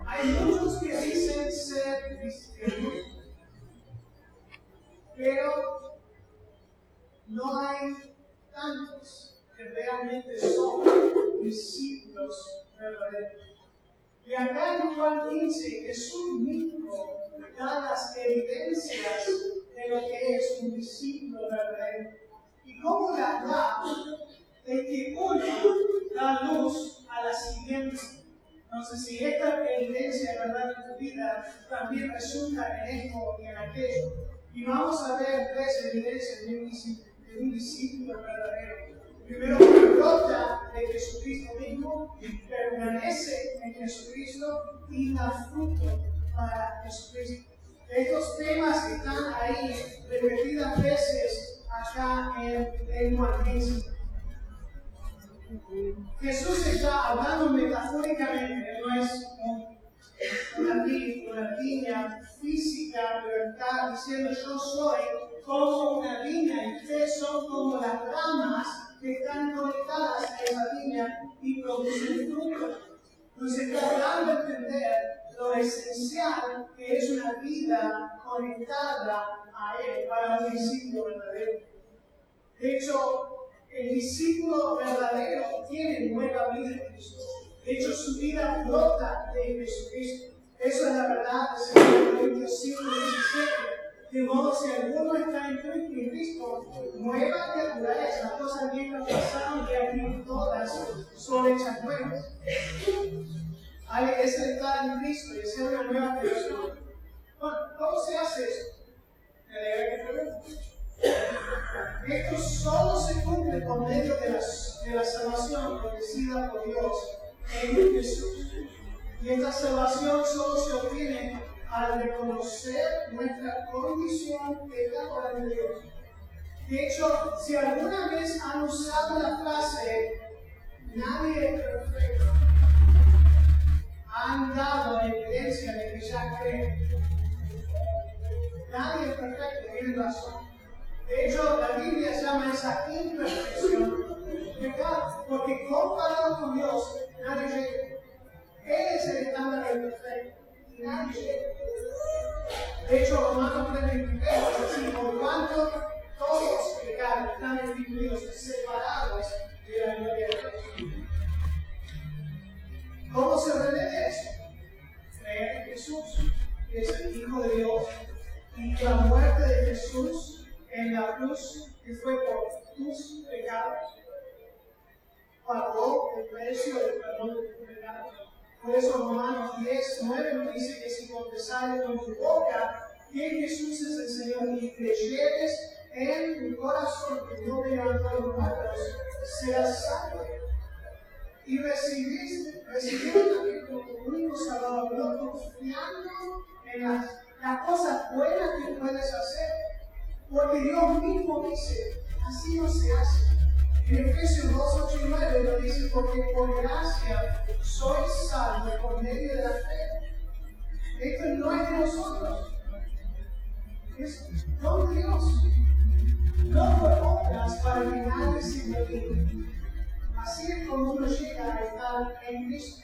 Hay muchos que dicen ser cristianos, pero no hay tantos que realmente son discípulos verdaderos. Y acá en Juan 15, Jesús mismo da las evidencias de lo que es un discípulo verdadero. ¿Y cómo las da? De que uno da luz a la siguiente. Entonces, si esta evidencia es verdad en tu vida, también resulta en esto y en aquello. Y vamos a ver tres evidencias de un discípulo verdadero. Primero, que brota de Jesucristo mismo, permanece en Jesucristo y da fruto para Jesucristo. Estos temas están ahí repetidas veces acá en Juan 15. Jesús está hablando metafóricamente, no es una viña física, pero está diciendo yo soy como una viña y ustedes son como las ramas que están conectadas a esa viña y producen fruto. Entonces está dando a entender lo esencial que es una vida conectada a Él para un discípulo verdadero. De hecho, el discípulo verdadero tiene nueva vida en Cristo. De hecho, su vida brota de Jesucristo. Eso es la verdad de 2 Corintios 5:17. De modo, si alguno está en Cristo, nueva criatura es. Las cosas viejas pasaron y aquí todas son hechas nuevas. Es estar en Cristo y ser una nueva creación. Bueno, ¿cómo se hace eso? Esto solo se cumple por medio de la salvación ofrecida por Dios en Jesús. Y esta salvación solo se obtiene al reconocer nuestra condición pecadora de Dios. De hecho, si alguna vez han usado la frase nadie es perfecto, han dado evidencia de que ya creen. Nadie es perfecto, tienen razón. De hecho, la Biblia llama esa imperfección pecado, porque comparado con Dios, nadie llega. Él es el estándar perfecto y nadie llega. De hecho, Romanos 3:23 es así: por cuanto todos pecaron, están instituidos separados de la gloria de Dios. ¿Cómo se revela eso? Creer en Jesús, que es el Hijo de Dios, y la muerte de Jesús en la cruz, que fue por tus pecados, pagó el precio del perdón de tus pecados. Por eso Romanos 10:9 nos dice que si confesares con tu boca que Jesús es el Señor y creyeres en tu corazón que Dios te levantó los muertos, serás salvo. Y recibir también como tu único Salvador, no confiando en las cosas buenas que puedes hacer. Porque Dios mismo dice, así no se hace. En Efesios 2:8-9 lo dice, porque por gracia sois salvos por medio de la fe. Esto no es de nosotros, es don de Dios. No por obras para que nadie se gloríe. Así es como uno llega a estar en Cristo.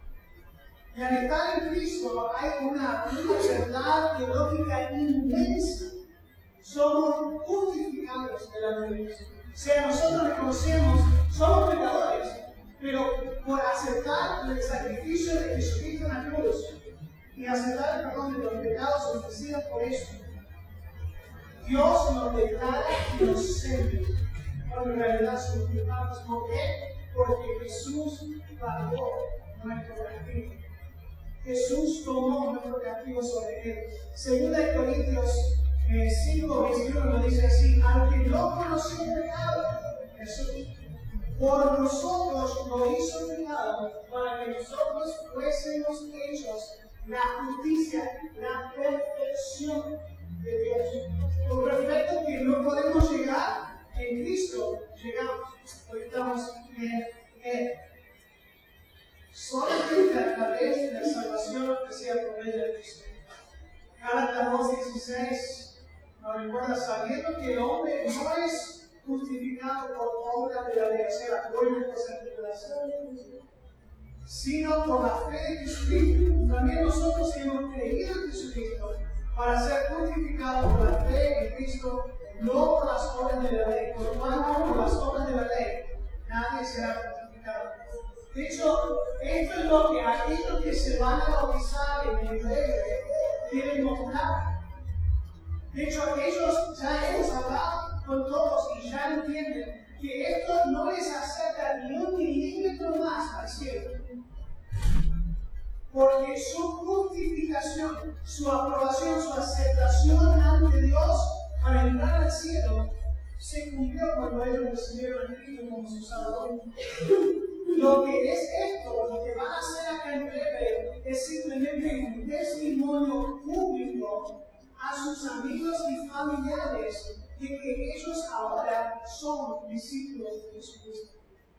Y al estar en Cristo hay una verdad teológica inmensa. Somos justificados de la ley. O sea, nosotros reconocemos, somos pecadores, pero por aceptar el sacrificio de Jesucristo en la cruz y aceptar el perdón de los pecados ofrecidos por eso, Dios nos declara inocentes, cuando en realidad somos culpables. ¿Por qué? Porque Jesús pagó nuestro castigo. Jesús tomó nuestro castigo sobre él. 2 Corintios 5:21 nos dice así: al que no conoció el pecado, Jesús, por nosotros lo hizo pecado, para que nosotros fuésemos hechos la justicia, la perfección de Dios. Lo perfecto que no podemos llegar, en Cristo llegamos. Hoy estamos en Él. Solamente a través de la salvación ofrecida por medio de Cristo. Gálatas 2:16 nos recuerda, sabiendo que el hombre no es justificado por obras de la ley, o sea, por nuestras tribulaciones, sino por la fe de Jesucristo. también nosotros hemos creído en Jesucristo para ser justificados por la fe en Cristo, no por las obras de la ley. Por cuanto por las obras de la ley nadie será justificado. De hecho, esto es lo que aquellos que se van a bautizar en el breve quieren mostrar. De hecho, aquellos ya hemos hablado con todos y ya entienden que esto no les acerca ni un milímetro más al cielo. Porque su justificación, su aprobación, su aceptación ante Dios para entrar al cielo se cumplió cuando ellos recibieron a Cristo como su Salvador. Lo que es esto, lo que van a hacer acá en breve, es simplemente un testimonio público a sus amigos y familiares de que ellos ahora son discípulos de Jesucristo.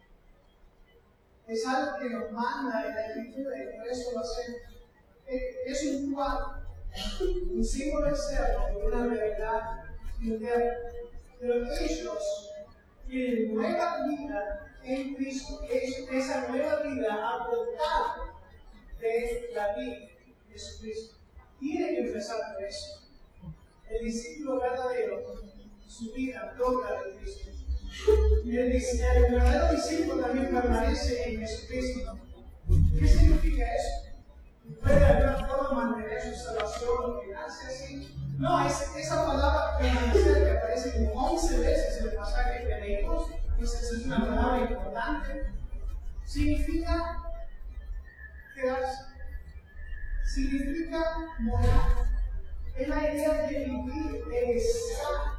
Es algo que nos manda en la Escritura y por eso lo hacemos. Es un cuadro, un símbolo externo de una realidad interna. Pero ellos tienen nueva vida en Cristo. Esa nueva vida aportada de la vida de Jesucristo. Tiene que empezar por eso. El discípulo verdadero, su vida propia de Cristo. Y el verdadero discípulo también permanece en Jesucristo. ¿Qué significa eso? ¿Puede de alguna forma mantener su salvación o quedarse así? No, esa palabra permanecer que aparece como 11 veces en el pasaje que leímos, esa es una palabra importante, significa quedarse, significa morar. Es la idea de vivir, de estar.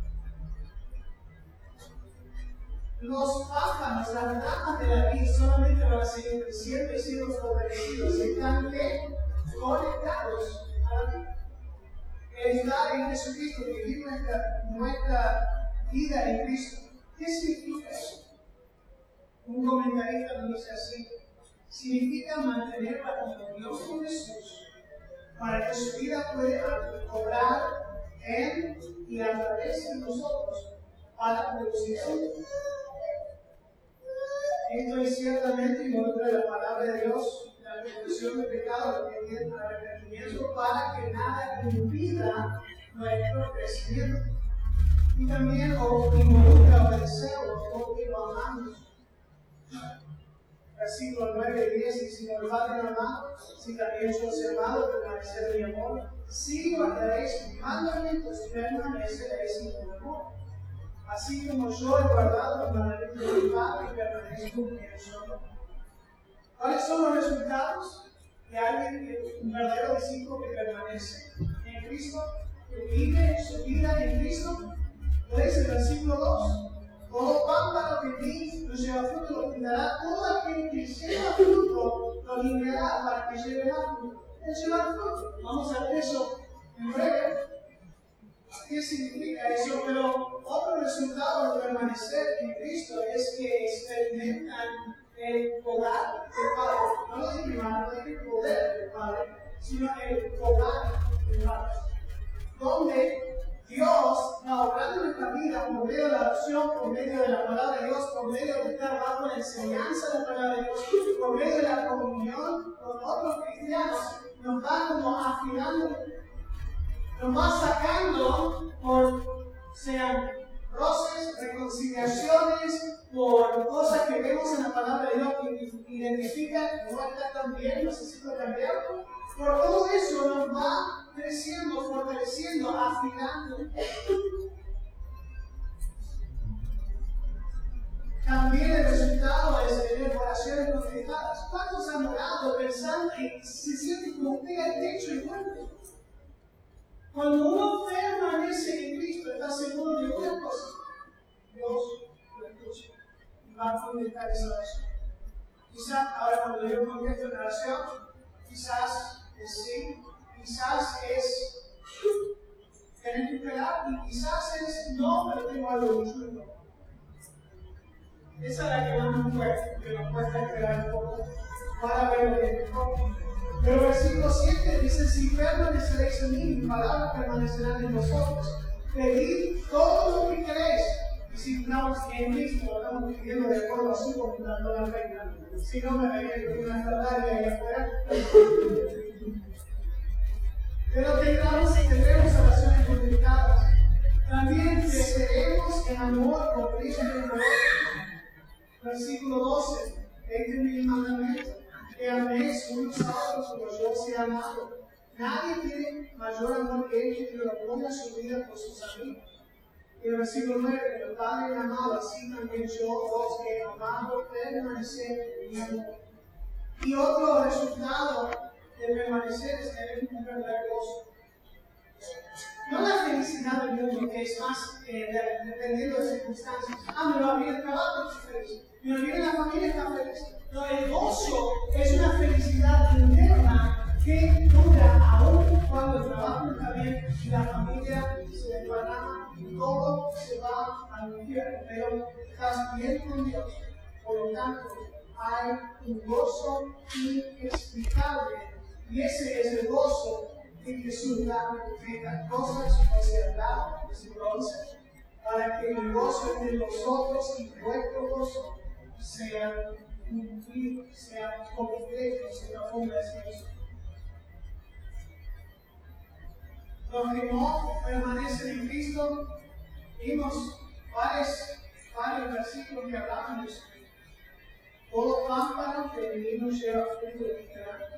Los pájaros, las ramas de la vida solamente van a seguir creciendo y siendo fortalecidos. Están conectados a la vida. El estar en Jesucristo, vivir nuestra vida en Cristo. ¿Qué significa eso? Un comentarista lo dice así. Significa mantener la comunión con Jesús para que su vida pueda obrar en y a través de nosotros para producir fruto. Esto es ciertamente involucra la palabra de Dios, la confesión de pecado, el arrepentimiento, para que nada impida nuestro crecimiento. Y también involucra obedecerlo, porque lo amamos. Versículo 9 y 10, y si no lo han amado, si también sois amados, permanecer en mi amor. Si guardaréis mis mandamientos, permaneceréis en mi amor. Así como yo he guardado los mandamientos de mi Padre y permanezco en su amor. ¿Cuáles son los resultados de alguien, un verdadero discípulo que permanece en Cristo, que vive su vida en Cristo? Pues el versículo 2. Todo pámpano que en mí no lleva fruto lo quitará, todo aquel que lleva fruto lo limpiará para que lleve más fruto. Es llevar fruto. Vamos a ver eso en breve. ¿Qué significa eso? Pero otro resultado de permanecer en Cristo es que experimentan el poder del Padre. No lo dije mal, no dije el poder del Padre, sino el poder del Padre. Donde Dios va obrando en nuestra vida por medio de la oración, por medio de la palabra de Dios, por medio de estar bajo la enseñanza de la palabra de Dios, por medio de la comunión con otros cristianos, nos va como afinando, nos va sacando por sean roces, reconciliaciones, por cosas que vemos en la palabra de Dios que identifican, no está tan bien, necesito cambiarlo. Por todo eso nos va creciendo, fortaleciendo, afinando. También el resultado es tener oraciones contestadas. ¿Cuántos han orado pensando y se sienten como pega el techo y muerto? Cuando uno permanece en Cristo, está seguro de una cosa: Dios lo escucha y va a contestar esa oración. Quizás ahora cuando yo contesto en oración, quizás es sí, quizás es tener que esperar y quizás es no, pero tengo algo mucho. Esa es la que más nos cuesta, que nos cuesta esperar un poco para ver lo que es mejor. Pero el versículo 7 dice: si permaneceréis en mí, mis palabras permanecerán en vosotros. Pedid todo lo que queréis. Y si estamos en Cristo, lo estamos pidiendo de acuerdo a su voluntad, no la reina. Si no, me vería que una tarde ahí afuera. tendremos relaciones complicadas. También creceremos en amor por Cristo y por otros. Versículo 12. Este es mi mandamiento, que améis unos a otros como yo os he amado. Nadie tiene mayor amor que el que lo ponga su vida por sus amigos. Y el versículo 9, que el Padre me ha amado, así también yo os he amado, permanecer en mi amor. Y otro resultado de permanecer es tener un verdadero gozo. No la felicidad del mundo, que es más dependiendo de circunstancias. Me va bien el trabajo, estoy feliz. Me va bien la familia, está feliz. No, el gozo es una felicidad interna que dura aún cuando el trabajo no está bien y la familia se desparrama y todo se va al infierno. Pero estás bien con Dios. Por lo tanto, hay un gozo inexplicable. Y ese es el gozo que Jesús da en las cosas consideradas, versículo 11, para que el gozo esté en nosotros y vuestro gozo sea cumplido, sea completo, sea profundo. Los que no permanecen en Cristo, vimos varios versículos que hablaban de eso. Todo pámpano que el vino lleva fruto de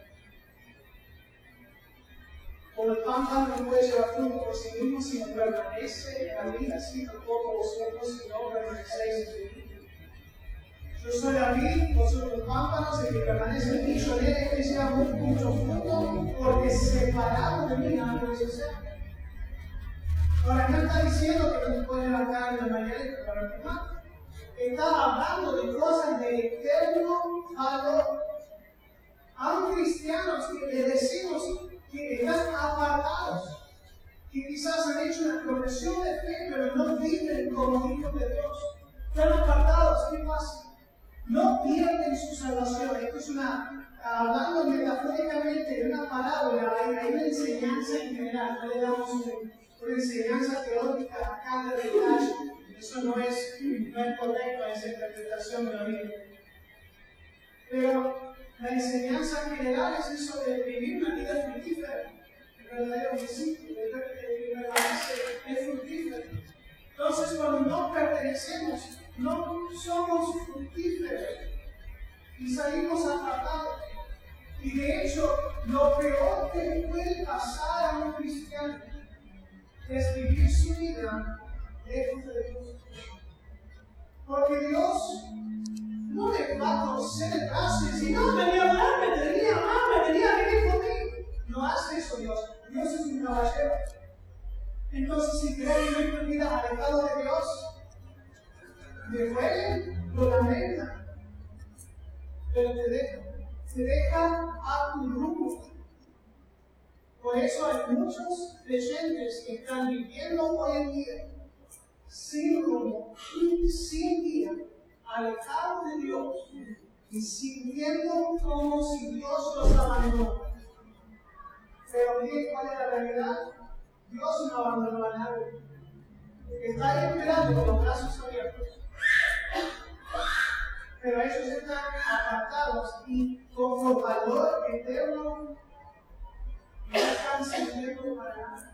Por el pámpano no puede llevar fruto por sí mismo, sino permanece en la vida, así tampoco vosotros si no permanecéis en mí. Yo soy la vid, vosotros los pámpanos, el que permanece en mí, yo haré que sea mucho fruto, porque separado de mí nada puedes hacer. Ahora, no está diciendo que no te puedes levantar en la mañana y prepararte mal. Está hablando de cosas de eterno valor. A un cristiano que le decimos que están apartados, que quizás han hecho una profesión de fe, pero no viven como hijos de Dios. Están apartados, ¿qué pasa? No pierden su salvación. Esto es hablando metafóricamente de una parábola, hay una enseñanza en general. No le damos una enseñanza teórica acá de detalle. Eso no es correcto, esa interpretación de la Biblia. Pero la enseñanza general es eso de vivir una vida fructífera. El verdadero discípulo, es fructífero. Entonces, cuando no pertenecemos, no somos fructíferos y salimos apartados. Y de hecho, lo peor que puede pasar a un cristiano es vivir su vida lejos de Dios. Porque Dios no le va a torcer el brazo y decir, no, venía a hablar, me tenía a amar, me tenía a vivir conmigo. No hace eso Dios. Dios es un caballero. Entonces, si querés vivir tu vida alejado de Dios, te duele, lo lamenta, pero te deja a tu rumbo. Por eso hay muchos creyentes que están viviendo hoy en día sin rumbo, sin guía, alejados de Dios y sintiendo como si Dios los abandonó. Pero miren cuál es la realidad. Dios no abandonó a nadie. Está ahí esperando con los brazos abiertos. Pero ellos están apartados y con valor eterno no están sirviendo para nada.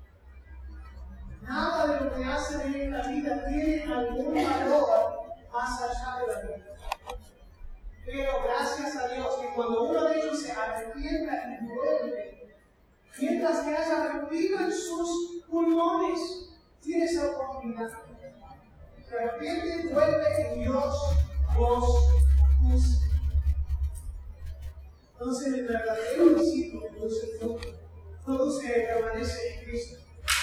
Nada de lo que hacen en la vida tiene algún valor más allá de la vida. Pero gracias a Dios que cuando uno de ellos se arrepienta y vuelve, mientras que haya respiro en sus pulmones, tiene esa oportunidad. Se arrepiente y vuelve y Dios los usa. Entonces el verdadero discípulo permanece en Cristo.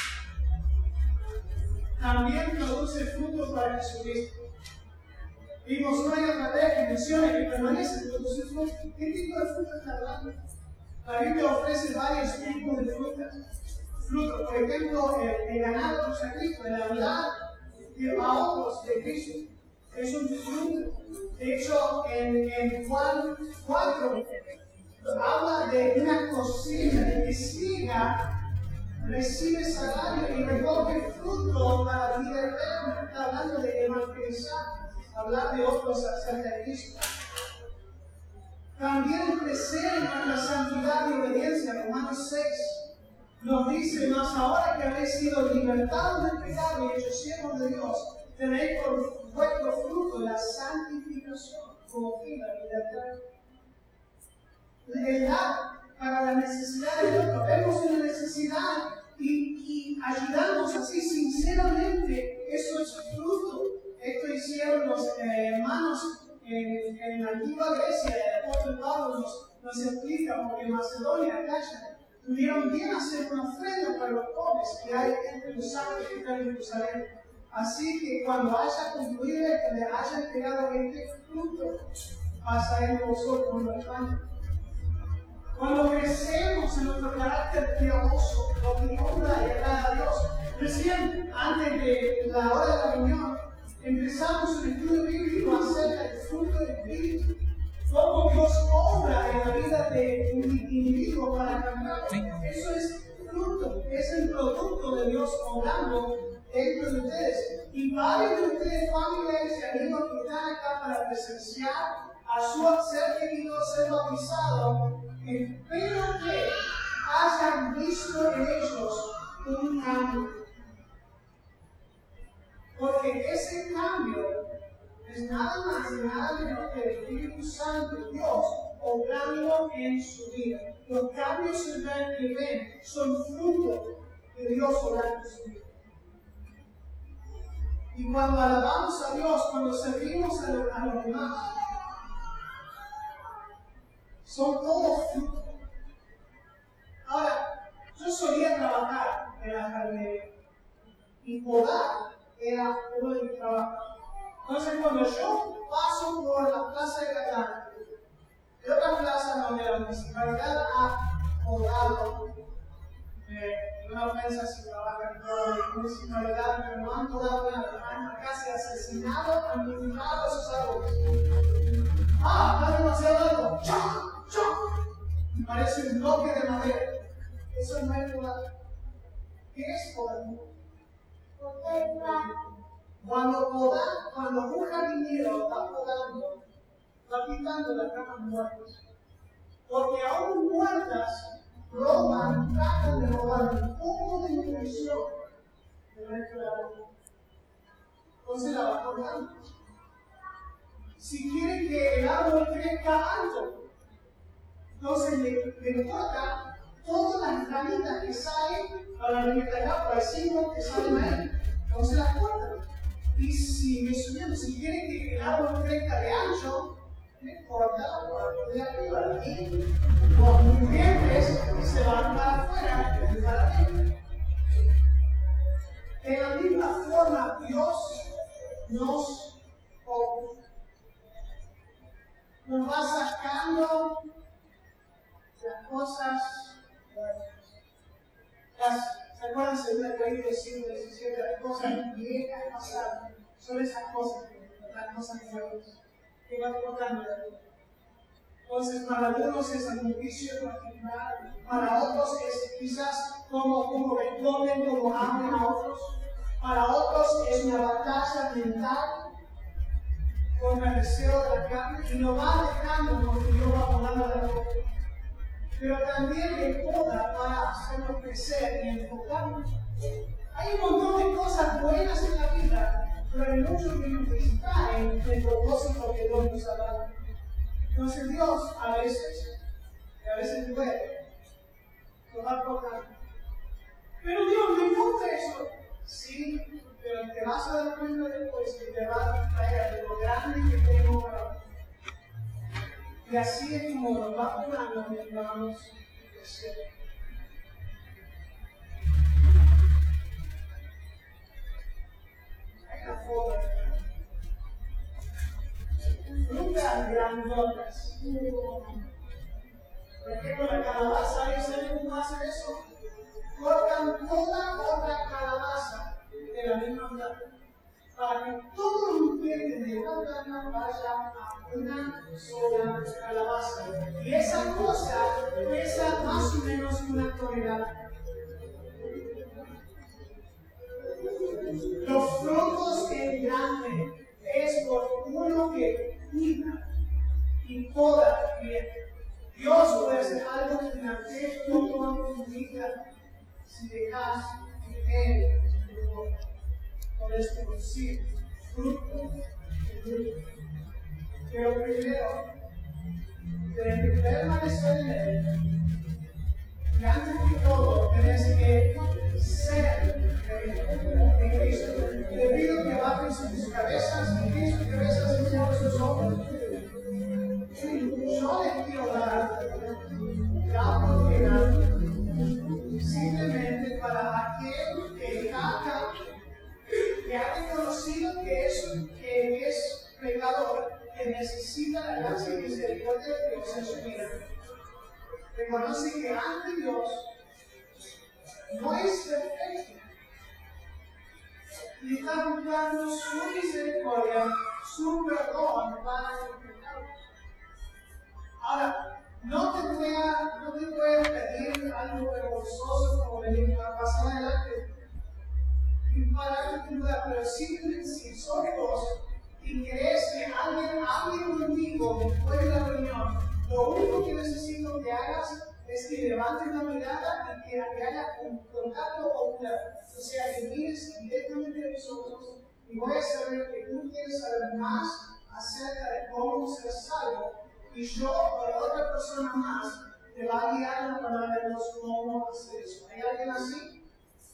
También produce frutos para Jesucristo. Vimos una y otra vez que menciona que permanece, produce frutos. ¿Qué tipo de frutas está hablando? La Biblia ofrece varios tipos de frutas. Frutos, por ejemplo, el ganado de Cristo, el hablar a otros de Cristo. Es un fruto. De hecho, en Juan 4 habla de una cosecha, de que siga, recibe salario y recoge fruto para la vida eterna. Está hablando de evangelizar, hablar de otros acerca de Cristo. También crecer en nuestra santidad y obediencia, Romanos 6. Nos dice, más ahora que habéis sido libertados del pecado y hechos siervos de Dios, tenéis por vuestro fruto la santificación como fin de la vida eterna. El dar para la necesidad de otro. Vemos una necesidad y ayudamos así sinceramente. Eso es fruto. Esto hicieron los hermanos en la antigua Grecia. El apóstol Pablo nos explica porque en Macedonia, Acaya, tuvieron bien hacer una ofrenda para los pobres que hay entre los santos que están en Jerusalén. Así que cuando haya concluido que le haya entregado este fruto, pasa en vosotros con los hermanos. Cuando crecemos en nuestro carácter piadoso, lo que honra y agrada a Dios. Recién, antes de la hora de la reunión, empezamos un estudio bíblico acerca del fruto del Espíritu. Cómo Dios obra en la vida de un individuo para cambiarlo. Eso es fruto, es el producto de Dios obrando dentro de ustedes. Y varios de ustedes, familiares y amigos que están acá para presenciar a su ser querido ser bautizado, espero que hayan visto en ellos un cambio. Porque ese cambio es nada más y nada menos que el Espíritu Santo, Dios, obrando en su vida. Los cambios que ven son fruto de Dios obrando en su vida. Y cuando alabamos a Dios, cuando servimos a los demás, son todos frutos. Ahora, yo solía trabajar en la jardinería y podar era uno de mis trabajos. Entonces, cuando yo paso por la plaza de Catán, de otra plaza donde la municipalidad ha podado, una ofensa si trabajan en la municipalidad, pero no han podado nada, han casi asesinado, han minimizado esos árboles. Está demasiado alto, ¡choc! ¡choc! Me parece un bloque de madera. Eso no es podar. ¿Qué es podar? Cuando un jardinero está podando, está quitando las ramas muertas. Porque aún muertas, roban, tratan de robar un poco de nutrición del resto de la boca. Entonces la va cortando. Si quiere que el árbol crezca alto, entonces le corta todas las ramitas que salen para la ramita de acá, para el 5 que salen ahí. Entonces las cortan. Y sigue subiendo. Si quiere que el árbol crezca de ancho, le corta la parte de arriba. Y los nutrientes se van para afuera y para adentro. De la misma forma, Dios nos va sacando las cosas buenas. ¿Se acuerdan de una caída del siglo XVII? Las cosas viejas pasadas. Son esas cosas, las cosas nuevas, que van cortando la vida. Entonces, para algunos es un juicio particular, para otros es quizás como responden, como aman a otros, para otros es una batalla mental contra el deseo de la carne y lo va dejando porque Dios va podando la boca. Pero también le poda para hacernos crecer y enfocarnos. Hay un montón de cosas buenas en la vida, pero hay muchos que nos distraen del propósito que Dios nos ha dado. Entonces Dios a veces puede, nos va tocando. Pero Dios, ¿me gusta eso? Sí, pero te vas a dar cuenta después que te va a distraer de lo grande que tengo para ti. Y así es como nos va podando mientras vamos creciendo. Hay una forma de frutas grandotas. Por ejemplo, la calabaza, ¿saben cómo hacen eso? Cortan toda otra calabaza de la misma planta para que todo los nutrientes de la planta vaya a una sola calabaza. Y esa cosa pesa más o menos 1 tonelada. Los frutos en grande es por uno que cuida y poda bien. Dios puede hacer algo gigantesco con tu vida si dejas que Él te toque. Puedes producir fruto de fruto. Pero primero, debes de permanecer en Él. Y antes de todo, tienes que ser en Cristo. Le pido que bajen sus cabezas, y Cristo cabezas encima sus ojos. Yo les quiero dar la oportunidad simplemente para aquel que haga, que ha reconocido que es pecador, que necesita la gracia y misericordia de Dios en su vida. Reconoce que ante Dios no es perfecto y está buscando su misericordia, su perdón para el pecado. Ahora, no te voy a pedir algo vergonzoso como venir a pasar adelante y parar tu duda, pero simplemente si son dos y crees que alguien hable contigo después de la reunión, lo único que necesito que hagas es que levantes la mirada y que haya un contacto ocular. O sea, que mires directamente a mis ojos y voy a saber que tú quieres saber más acerca de cómo ser salvo. Y yo, para otra persona más, te va a guiar la palabra de Dios cómo hacer eso. ¿Hay alguien así?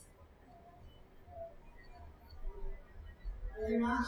¿Alguien más?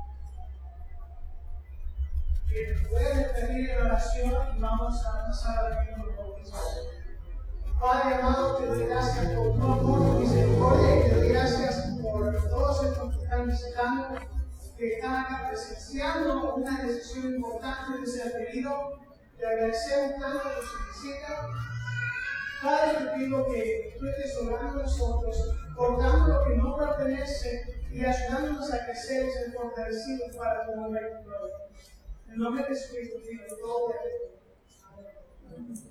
Que puede pedir en oración y vamos a pasar al reino del bautismo. Padre amado, te doy gracias por tu amor, tu misericordia y te doy gracias por todos estos que están visitando, que están acá presenciando una decisión importante de ser querido. Te agradecemos tanto por su visita. Padre, te pido que tú estés obrando a nosotros, cortando lo que no pertenece y ayudándonos a crecer y ser fortalecidos para tu nombre y tu gloria. En nombre de Jesucristo, pido todo. Amén.